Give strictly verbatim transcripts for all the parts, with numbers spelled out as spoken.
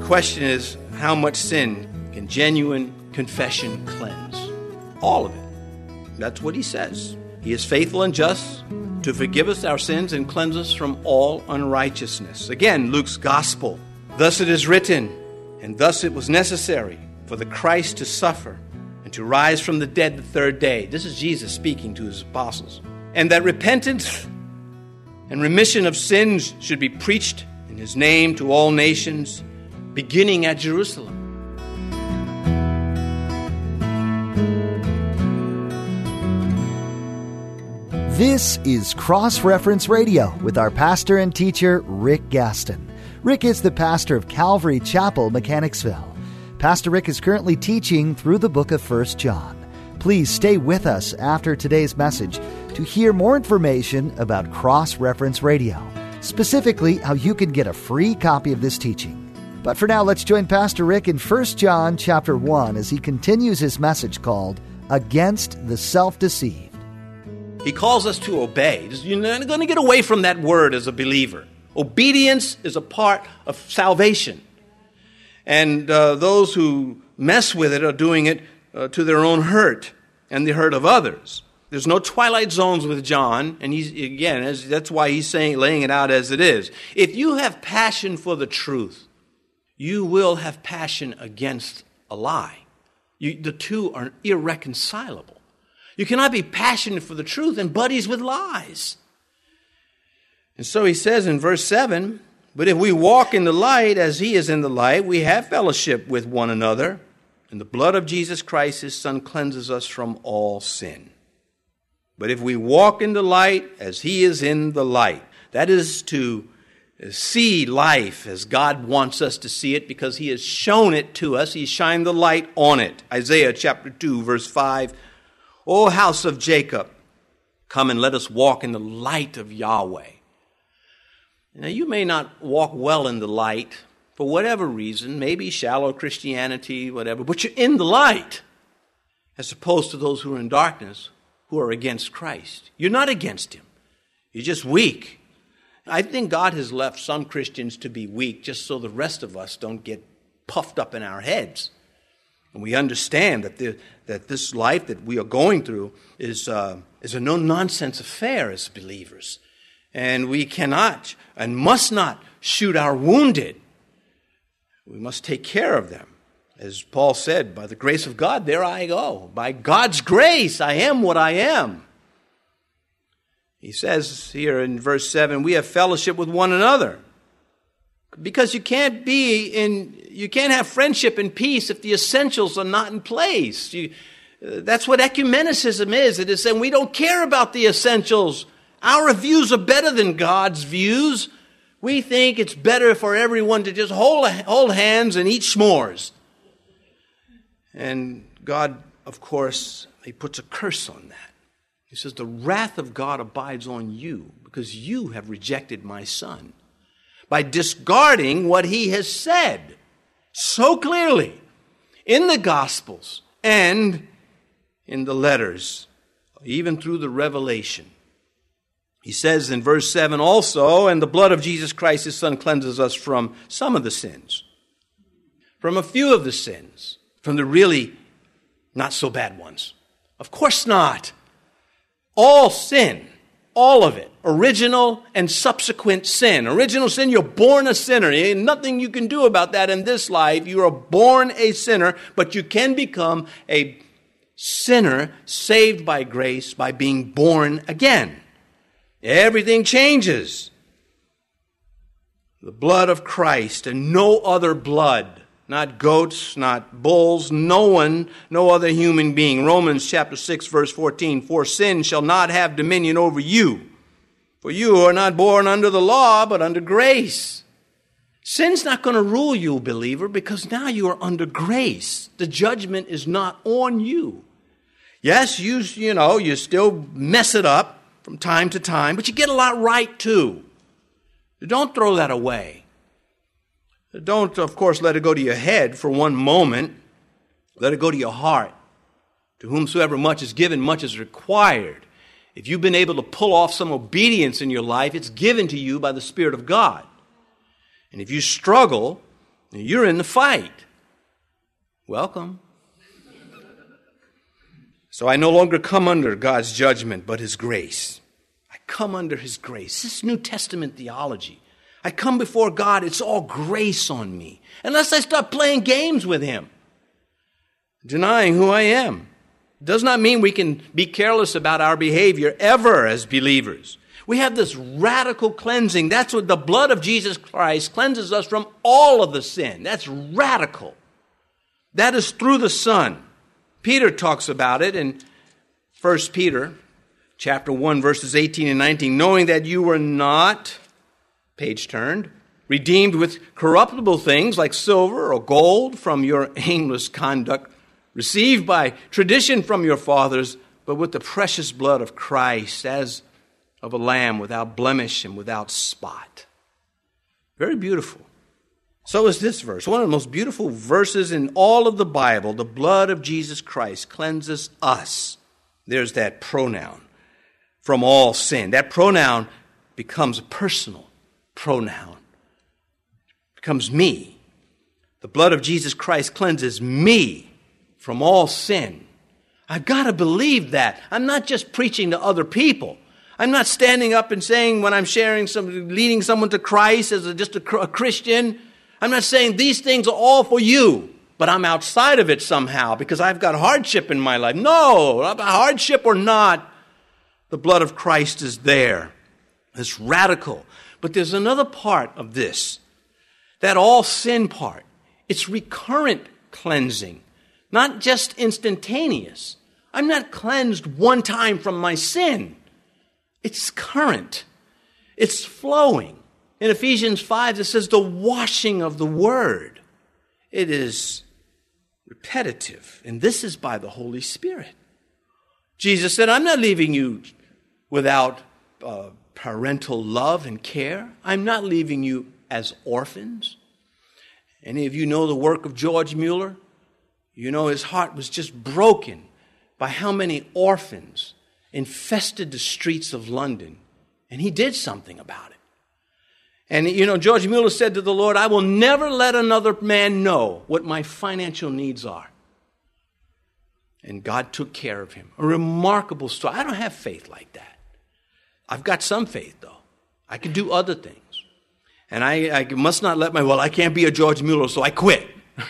question is, how much sin can genuine confession cleanse? All of it. That's what he says. He is faithful and just to forgive us our sins and cleanse us from all unrighteousness. Again, Luke's gospel. Thus it is written, and thus it was necessary for the Christ to suffer and to rise from the dead the third day. This is Jesus speaking to his apostles. And that repentance and remission of sins should be preached in his name to all nations, beginning at Jerusalem. This is Cross Reference Radio with our pastor and teacher, Rick Gaston. Rick is the pastor of Calvary Chapel, Mechanicsville. Pastor Rick is currently teaching through the book of First John. Please stay with us after today's message to hear more information about Cross Reference Radio, specifically how you can get a free copy of this teaching. But for now, let's join Pastor Rick in First John chapter one as he continues his message called Against the Self-Deceived. He calls us to obey. You're not going to get away from that word as a believer. Obedience is a part of salvation. And uh, those who mess with it are doing it uh, to their own hurt and the hurt of others. There's no twilight zones with John, and he's again, as, that's why he's saying, laying it out as it is. If you have passion for the truth, you will have passion against a lie. You, the two are irreconcilable. You cannot be passionate for the truth and buddies with lies. And so he says in verse seven, but if we walk in the light as he is in the light, we have fellowship with one another, and the blood of Jesus Christ, his Son, cleanses us from all sin. But if we walk in the light as he is in the light, that is to see life as God wants us to see it because he has shown it to us. He shined the light on it. Isaiah chapter two, verse five, O house of Jacob, come and let us walk in the light of Yahweh. Now, you may not walk well in the light for whatever reason, maybe shallow Christianity, whatever, but you're in the light as opposed to those who are in darkness who are against Christ. You're not against him. You're just weak. I think God has left some Christians to be weak just so the rest of us don't get puffed up in our heads. And we understand that the, that this life that we are going through is, uh, is a no-nonsense affair as believers. And we cannot and must not shoot our wounded. We must take care of them. As Paul said, by the grace of God, there I go. By God's grace, I am what I am. He says here in verse seven, we have fellowship with one another. Because you can't be in, you can't have friendship and peace if the essentials are not in place. You, uh, that's what ecumenicism is. It is saying we don't care about the essentials. Our views are better than God's views. We think it's better for everyone to just hold, hold hands and eat s'mores. And God, of course, he puts a curse on that. He says, the wrath of God abides on you because you have rejected my Son by discarding what he has said so clearly in the Gospels and in the letters, even through the revelation. He says in verse seven also, and the blood of Jesus Christ, his Son, cleanses us from some of the sins, from a few of the sins, from the really not so bad ones. Of course not. All sin, all of it, original and subsequent sin. Original sin, you're born a sinner. Ain't nothing you can do about that in this life. You are born a sinner, but you can become a sinner saved by grace by being born again. Everything changes. The blood of Christ and no other blood. Not goats, not bulls, no one, no other human being. Romans chapter six, verse fourteen, for sin shall not have dominion over you. For you are not born under the law, but under grace. Sin's not going to rule you, believer, because now you are under grace. The judgment is not on you. Yes, you, you know, you still mess it up from time to time, but you get a lot right too. Don't throw that away. Don't, of course, let it go to your head for one moment. Let it go to your heart. To whomsoever much is given, much is required. If you've been able to pull off some obedience in your life, it's given to you by the Spirit of God. And if you struggle, You're in the fight. Welcome. So I no longer come under God's judgment, but His grace. I come under His grace. This is New Testament theology. I come before God, it's all grace on me. Unless I start playing games with Him, denying who I am. It does not mean we can be careless about our behavior ever as believers. We have this radical cleansing. That's what the blood of Jesus Christ cleanses us from all of the sin. That's radical. That is through the Son. Peter talks about it in First Peter chapter one, verses eighteen and nineteen. Knowing that you were not, page turned, redeemed with corruptible things like silver or gold from your aimless conduct, received by tradition from your fathers, but with the precious blood of Christ, as of a lamb without blemish and without spot. Very beautiful. So is this verse. One of the most beautiful verses in all of the Bible. The blood of Jesus Christ cleanses us. There's that pronoun. From all sin. That pronoun becomes a personal pronoun. It becomes me. The blood of Jesus Christ cleanses me from all sin. I've got to believe that. I'm not just preaching to other people. I'm not standing up and saying when I'm sharing some, leading someone to Christ as a, just a, a Christian, I'm not saying these things are all for you, but I'm outside of it somehow because I've got hardship in my life. No, hardship or not, the blood of Christ is there. It's radical. But there's another part of this, that all sin part. It's recurrent cleansing, not just instantaneous. I'm not cleansed one time from my sin. It's current. It's flowing. In Ephesians five, it says the washing of the word. It is repetitive, and this is by the Holy Spirit. Jesus said, I'm not leaving you without uh, parental love and care. I'm not leaving you as orphans. Any of you know the work of George Mueller? You know his heart was just broken by how many orphans infested the streets of London, and he did something about it. And, you know, George Mueller said to the Lord, I will never let another man know what my financial needs are. And God took care of him. A remarkable story. I don't have faith like that. I've got some faith, though. I can do other things. And I, I must not let my, well, I can't be a George Mueller, so I quit.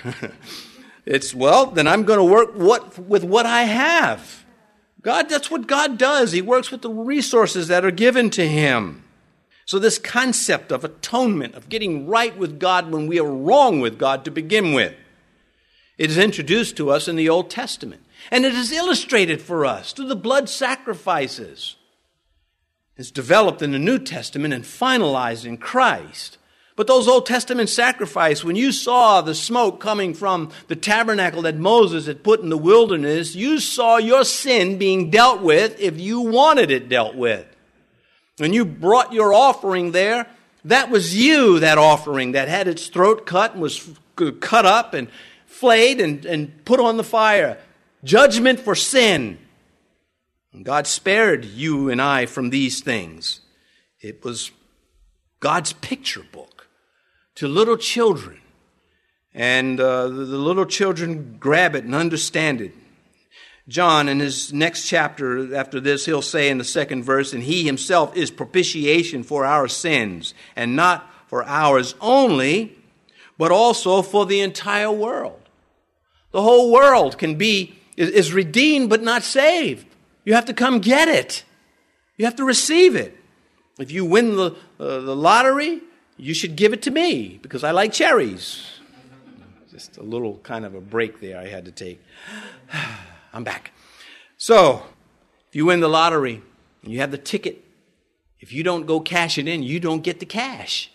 It's, well, then I'm going to work what with what I have. God, that's what God does. He works with the resources that are given to him. So this concept of atonement, of getting right with God when we are wrong with God to begin with, it is introduced to us in the Old Testament. And it is illustrated for us through the blood sacrifices. It's developed in the New Testament and finalized in Christ. But those Old Testament sacrifices, when you saw the smoke coming from the tabernacle that Moses had put in the wilderness, you saw your sin being dealt with if you wanted it dealt with. When you brought your offering there, that was you, that offering that had its throat cut and was cut up and flayed and, and put on the fire. Judgment for sin. And God spared you and I from these things. It was God's picture book to little children. And uh, the, the little children grab it and understand it. John, in his next chapter after this, he'll say in the second verse, and he himself is propitiation for our sins, and not for ours only, but also for the entire world. The whole world can be, is redeemed but not saved. You have to come get it. You have to receive it. If you win the, uh, the lottery, you should give it to me, because I like cherries. Just a little kind of a break there I had to take. I'm back. So, if you win the lottery and you have the ticket, if you don't go cash it in, you don't get the cash.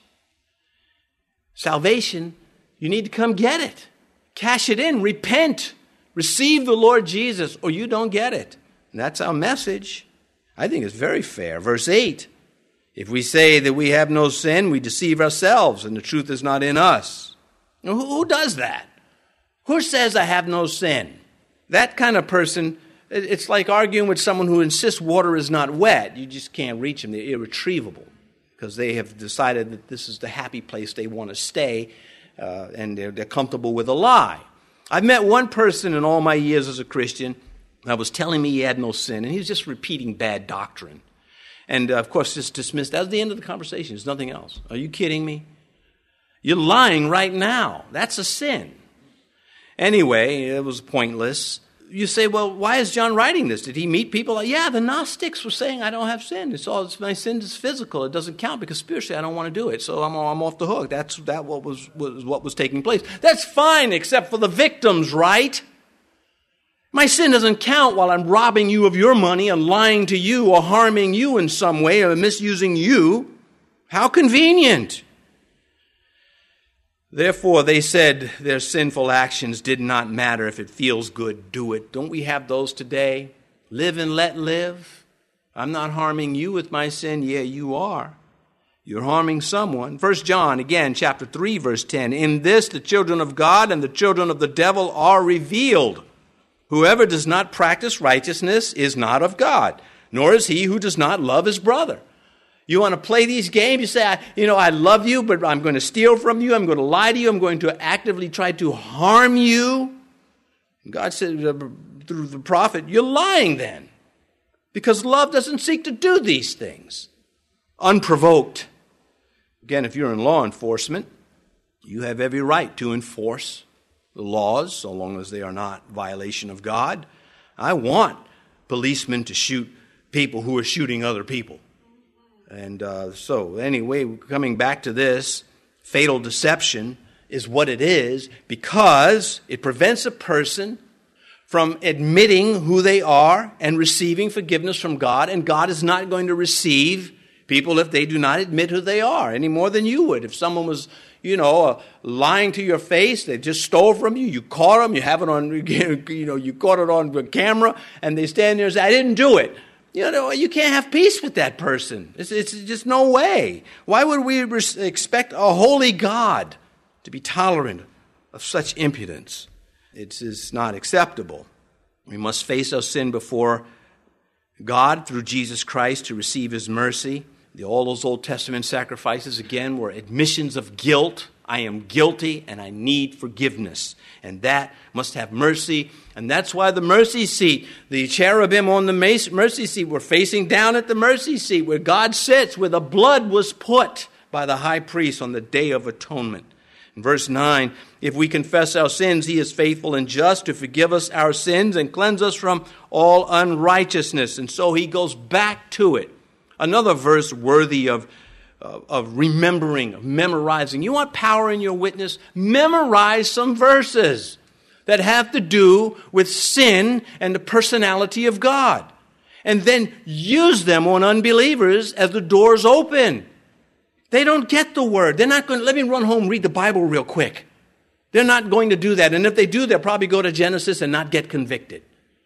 Salvation, you need to come get it. Cash it in. Repent. Receive the Lord Jesus, or you don't get it. And that's our message. I think it's very fair. Verse eight, if we say that we have no sin, we deceive ourselves, and the truth is not in us. Now, who, who does that? Who says I have no sin? That kind of person, it's like arguing with someone who insists water is not wet. You just can't reach them. They're irretrievable because they have decided that this is the happy place they want to stay. uh, and they're, they're comfortable with a lie. I've met one person in all my years as a Christian that was telling me he had no sin, and he was just repeating bad doctrine. And, uh, of course, just dismissed. That was the end of the conversation. There's nothing else. Are you kidding me? You're lying right now. That's a sin. Anyway, it was pointless. You say, well, why is John writing this? Did he meet people? Yeah, the Gnostics were saying I don't have sin. It's all it's, my sin is physical. It doesn't count because spiritually I don't want to do it. So I'm, I'm off the hook. That's that what was, was what was taking place. That's fine, except for the victims, right? My sin doesn't count while I'm robbing you of your money and lying to you or harming you in some way or misusing you. How convenient. Therefore, they said their sinful actions did not matter. If it feels good, do it. Don't we have those today? Live and let live. I'm not harming you with my sin. Yeah, you are. You're harming someone. First John, again, chapter three, verse ten. In this, the children of God and the children of the devil are revealed. Whoever does not practice righteousness is not of God, nor is he who does not love his brother. You want to play these games? You say, I, you know, I love you, but I'm going to steal from you. I'm going to lie to you. I'm going to actively try to harm you. And God said uh, through the prophet, you're lying then. Because love doesn't seek to do these things. Unprovoked. Again, if you're in law enforcement, you have every right to enforce the laws, so long as they are not violation of God. I want policemen to shoot people who are shooting other people. And uh, so, anyway, coming back to this, fatal deception is what it is because it prevents a person from admitting who they are and receiving forgiveness from God. And God is not going to receive people if they do not admit who they are any more than you would. If someone was, you know, uh, lying to your face, they just stole from you, you caught them, you have it on, you know, you caught it on the camera, and they stand there and say, I didn't do it. You know, you can't have peace with that person. It's, it's just no way. Why would we res- expect a holy God to be tolerant of such impudence? It is not acceptable. We must face our sin before God through Jesus Christ to receive his mercy. The, all those Old Testament sacrifices, again, were admissions of guilt. I am guilty and I need forgiveness. And that must have mercy. And that's why the mercy seat, the cherubim on the mercy seat were facing down at the mercy seat where God sits, where the blood was put by the high priest on the Day of Atonement. In verse nine, if we confess our sins, he is faithful and just to forgive us our sins and cleanse us from all unrighteousness. And so he goes back to it. Another verse worthy of of remembering, of memorizing. You want power in your witness? Memorize some verses that have to do with sin and the personality of God. And then use them on unbelievers as the doors open. They don't get the word. They're not going to, let me run home and read the Bible real quick. They're not going to do that. And if they do, they'll probably go to Genesis and not get convicted.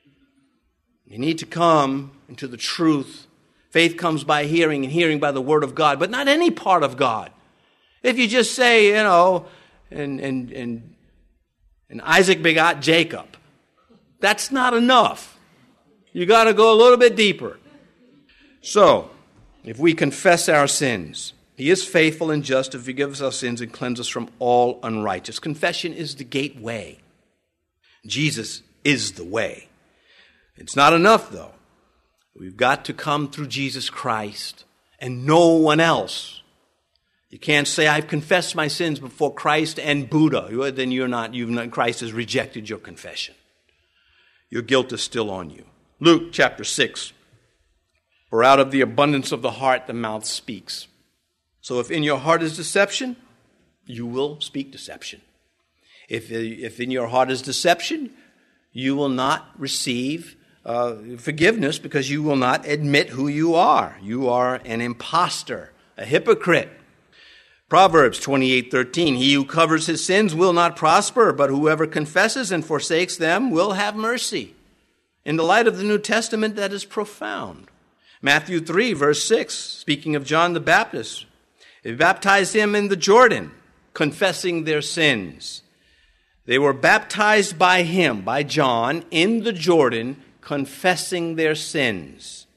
You need to come into the truth. Faith comes by hearing, and hearing by the word of God, but not any part of God. If you just say, you know, and and and, and Isaac begot Jacob, that's not enough. You got to go a little bit deeper. So, if we confess our sins, he is faithful and just to forgive us our sins and cleanse us from all unrighteousness. Confession is the gateway. Jesus is the way. It's not enough, though. We've got to come through Jesus Christ and no one else. You can't say, I've confessed my sins before Christ and Buddha. Then you're not, you've not, Christ has rejected your confession. Your guilt is still on you. Luke chapter six. For out of the abundance of the heart, the mouth speaks. So if in your heart is deception, you will speak deception. If, if in your heart is deception, you will not receive Uh, forgiveness because you will not admit who you are. You are an imposter, a hypocrite. Proverbs twenty-eight thirteen, he who covers his sins will not prosper, but whoever confesses and forsakes them will have mercy. In the light of the New Testament, that is profound. Matthew three, verse six, speaking of John the Baptist, they baptized him in the Jordan, confessing their sins. They were baptized by him, by John, in the Jordan, confessing their sins.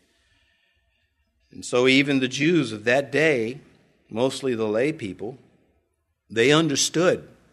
And so even the Jews of that day, mostly the lay people, they understood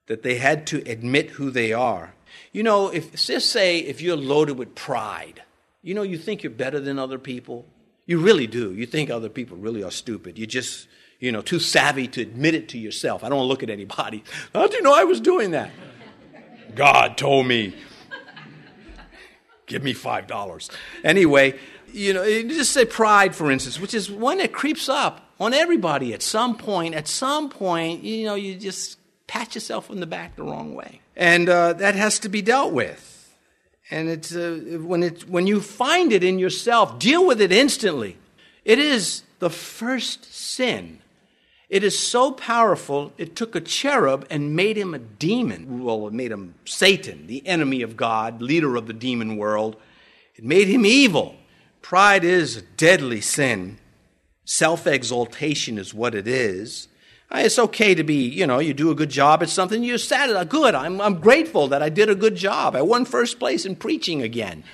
that they had to admit who they are. You know, if just say if you're loaded with pride, you know, you think you're better than other people. You really do. You think other people really are stupid. You just, you know, too savvy to admit it to yourself. I don't want to look at anybody. How do you know I was doing that? God told me. Give me five dollars. Anyway, you know, just say pride, for instance, which is one that creeps up on everybody at some point. At some point, you know, you just pat yourself on the back the wrong way. And uh, that has to be dealt with. And it's uh, when it when you find it in yourself, deal with it instantly. It is the first sin. It is so powerful, it took a cherub and made him a demon. Well, it made him Satan, the enemy of God, leader of the demon world. It made him evil. Pride is a deadly sin. Self-exaltation is what it is. It's okay to be, you know, you do a good job at something, you're sad, good, I'm, I'm grateful that I did a good job. I won first place in preaching again.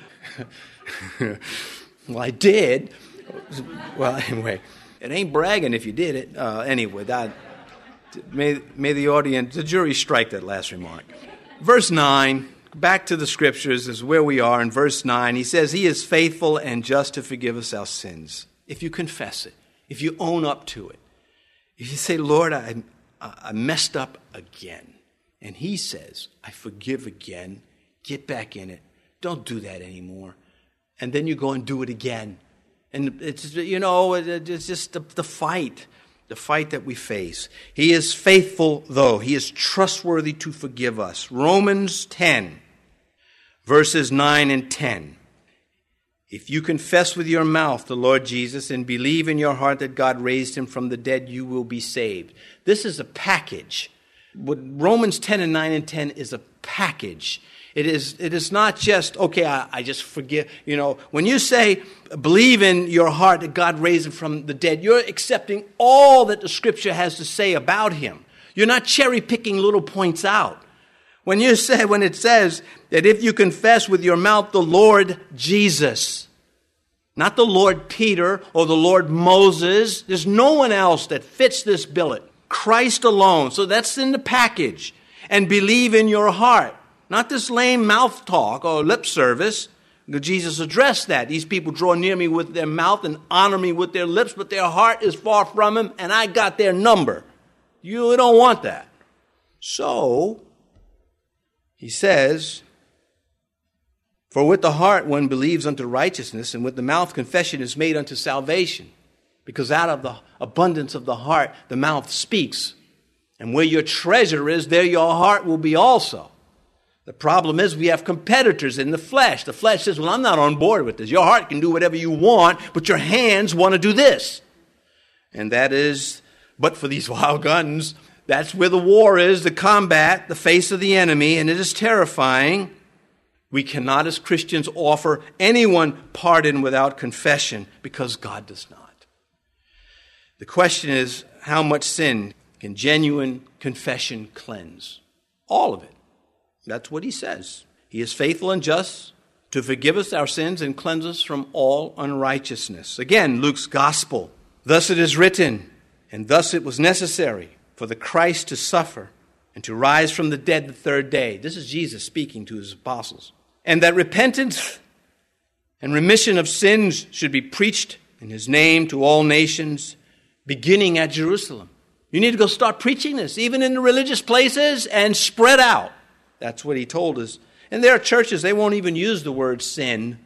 Well, I did. Well, anyway, it ain't bragging if you did it. Uh, anyway, that may, may the audience, the jury strike that last remark. Verse nine, back to the scriptures is where we are in verse nine. He says, he is faithful and just to forgive us our sins. If you confess it, if you own up to it. If you say, Lord, I, I messed up again. And he says, I forgive again. Get back in it. Don't do that anymore. And then you go and do it again. And it's, you know, it's just the, the fight, the fight that we face. He is faithful, though. He is trustworthy to forgive us. Romans ten, verses nine and ten. If you confess with your mouth the Lord Jesus and believe in your heart that God raised him from the dead, you will be saved. This is a package. What Romans ten and nine and ten is a package. It is, it is not just, okay, I, I just forgive. You know, when you say, believe in your heart that God raised him from the dead, you're accepting all that the scripture has to say about him. You're not cherry picking little points out. When you say, when it says that if you confess with your mouth the Lord Jesus, not the Lord Peter or the Lord Moses, there's no one else that fits this billet. Christ alone. So that's in the package. And believe in your heart. Not this lame mouth talk or lip service. Jesus addressed that. These people draw near me with their mouth and honor me with their lips, but their heart is far from him, and I got their number. You don't want that. So, he says, for with the heart one believes unto righteousness, and with the mouth confession is made unto salvation. Because out of the abundance of the heart, the mouth speaks. And where your treasure is, there your heart will be also. The problem is we have competitors in the flesh. The flesh says, well, I'm not on board with this. Your heart can do whatever you want, but your hands want to do this. And that is, but for these wild guns, that's where the war is, the combat, the face of the enemy, and it is terrifying. We cannot, as Christians, offer anyone pardon without confession because God does not. The question is, how much sin can genuine confession cleanse? All of it. That's what he says. He is faithful and just to forgive us our sins and cleanse us from all unrighteousness. Again, Luke's gospel. Thus it is written, and thus it was necessary for the Christ to suffer and to rise from the dead the third day. This is Jesus speaking to his apostles. And that repentance and remission of sins should be preached in his name to all nations, beginning at Jerusalem. You need to go start preaching this, even in the religious places, and spread out. That's what he told us. And there are churches, they won't even use the word sin.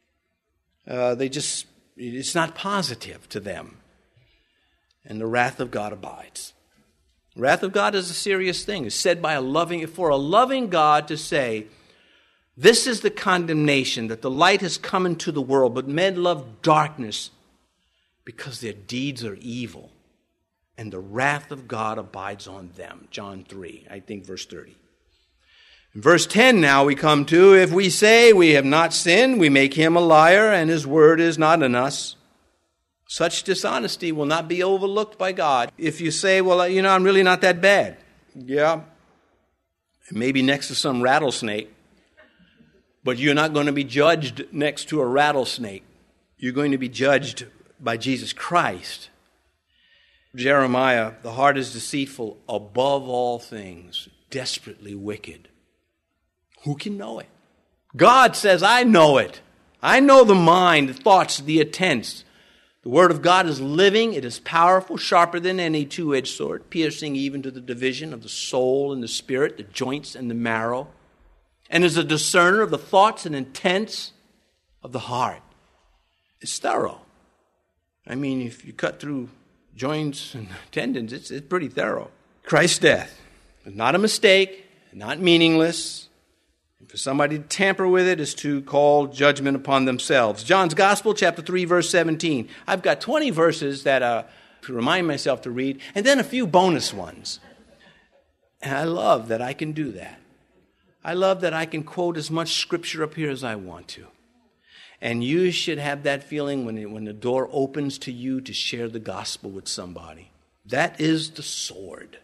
Uh, they just, it's not positive to them. And the wrath of God abides. The wrath of God is a serious thing. It's said by a loving, for a loving God to say, this is the condemnation, that the light has come into the world, but men love darkness because their deeds are evil. And the wrath of God abides on them. John three, I think verse thirty. In verse ten now we come to, if we say we have not sinned, we make him a liar, and his word is not in us. Such dishonesty will not be overlooked by God. If you say, well, you know, I'm really not that bad. Yeah, maybe next to some rattlesnake, but you're not going to be judged next to a rattlesnake. You're going to be judged by Jesus Christ. Jeremiah, the heart is deceitful above all things, desperately wicked. Who can know it? God says, I know it. I know the mind, the thoughts, the intents. The Word of God is living. It is powerful, sharper than any two-edged sword, piercing even to the division of the soul and the spirit, the joints and the marrow, and is a discerner of the thoughts and intents of the heart. It's thorough. I mean, if you cut through joints and tendons, it's, it's pretty thorough. Christ's death is not a mistake, not meaningless. For somebody to tamper with it is to call judgment upon themselves. John's Gospel, chapter three, verse seventeen. I've got twenty verses that uh, to remind myself to read, and then a few bonus ones. And I love that I can do that. I love that I can quote as much Scripture up here as I want to. And you should have that feeling when, it, when the door opens to you to share the gospel with somebody. That is the sword.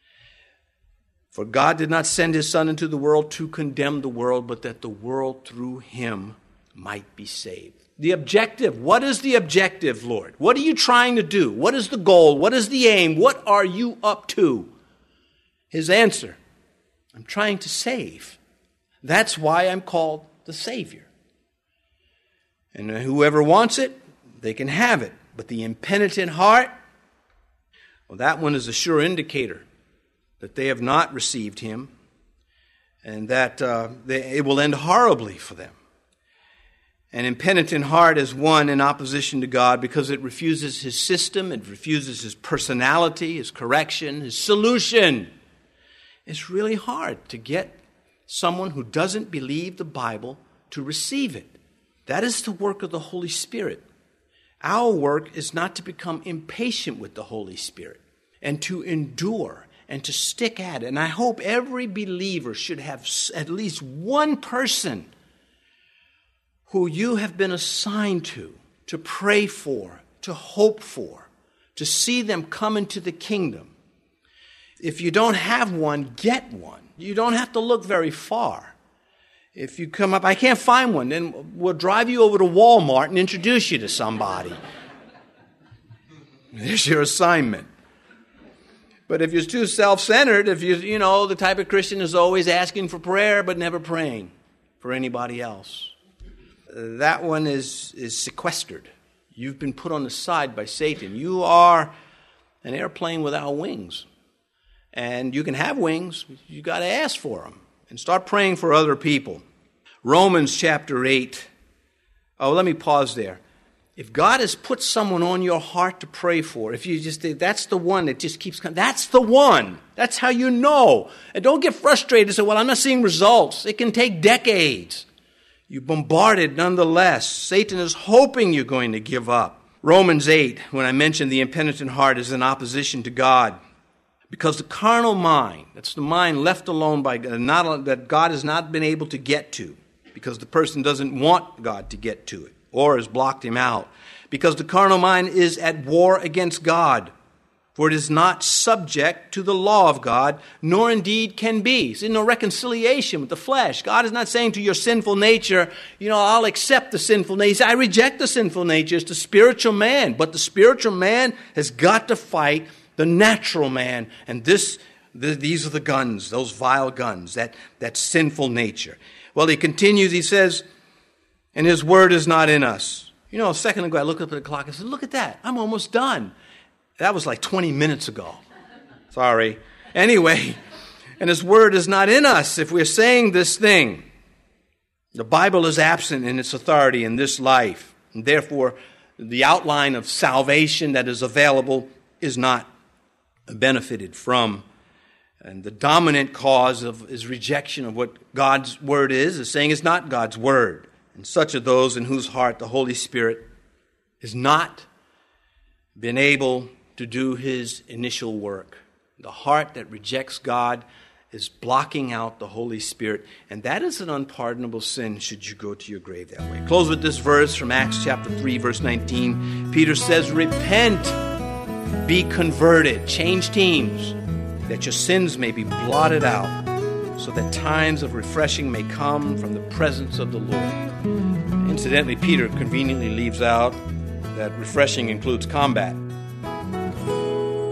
For God did not send his Son into the world to condemn the world, but that the world through him might be saved. The objective. What is the objective, Lord? What are you trying to do? What is the goal? What is the aim? What are you up to? His answer, I'm trying to save. That's why I'm called the Savior. And whoever wants it, they can have it. But the impenitent heart, well, that one is a sure indicator that they have not received him, and that uh, they, it will end horribly for them. An impenitent heart is one in opposition to God because it refuses his system, it refuses his personality, his correction, his solution. It's really hard to get someone who doesn't believe the Bible to receive it. That is the work of the Holy Spirit. Our work is not to become impatient with the Holy Spirit and to endure and to stick at it. And I hope every believer should have at least one person who you have been assigned to, to pray for, to hope for, to see them come into the kingdom. If you don't have one, get one. You don't have to look very far. If you come up, I can't find one, then we'll drive you over to Walmart and introduce you to somebody. There's your assignment. But if you're too self-centered, if you you know, the type of Christian is always asking for prayer but never praying for anybody else, that one is, is sequestered. You've been put on the side by Satan. You are an airplane without wings. And you can have wings, you got to ask for them and start praying for other people. Romans chapter eight. Oh, let me pause there. If God has put someone on your heart to pray for, if you just think that's the one that just keeps coming, that's the one. That's how you know. And don't get frustrated and say, well, I'm not seeing results. It can take decades. You're bombarded nonetheless. Satan is hoping you're going to give up. Romans eight, when I mentioned the impenitent heart is in opposition to God. Because the carnal mind, that's the mind left alone by God, not, that God has not been able to get to, because the person doesn't want God to get to it, or has blocked him out. Because the carnal mind is at war against God, for it is not subject to the law of God, nor indeed can be. There's no reconciliation with the flesh. God is not saying to your sinful nature, you know, I'll accept the sinful nature. I reject the sinful nature. It's the spiritual man. But the spiritual man has got to fight the natural man. And this, the, these are the guns, those vile guns, that, that sinful nature. Well, he continues, he says, and his word is not in us. You know, a second ago I looked up at the clock and said, look at that, I'm almost done. That was like twenty minutes ago. Sorry. Anyway, and his word is not in us if we're saying this thing. The Bible is absent in its authority in this life. And therefore, the outline of salvation that is available is not benefited from. And the dominant cause of is rejection of what God's word is, is saying it's not God's word. And such are those in whose heart the Holy Spirit has not been able to do his initial work. The heart that rejects God is blocking out the Holy Spirit, and that is an unpardonable sin should you go to your grave that way. Close with this verse from Acts chapter three, verse nineteen. Peter says, repent, be converted, change teams, that your sins may be blotted out, so that times of refreshing may come from the presence of the Lord. Incidentally, Peter conveniently leaves out that refreshing includes combat.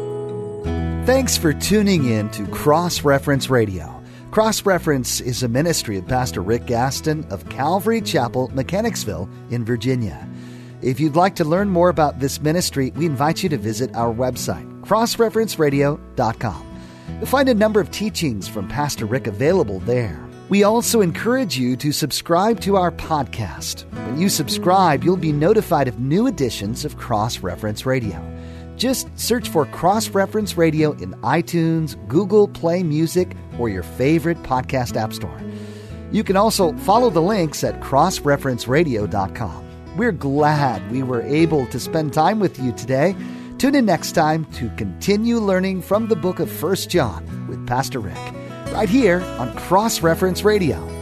Thanks for tuning in to Cross Reference Radio. Cross Reference is a ministry of Pastor Rick Gaston of Calvary Chapel, Mechanicsville in Virginia. If you'd like to learn more about this ministry, we invite you to visit our website, cross reference radio dot com. You'll find a number of teachings from Pastor Rick available there. We also encourage you to subscribe to our podcast. When you subscribe, you'll be notified of new editions of Cross Reference Radio. Just search for Cross Reference Radio in iTunes, Google Play Music, or your favorite podcast app store. You can also follow the links at cross reference radio dot com. We're glad we were able to spend time with you today. Tune in next time to continue learning from the book of First John with Pastor Rick, right here on Cross Reference Radio.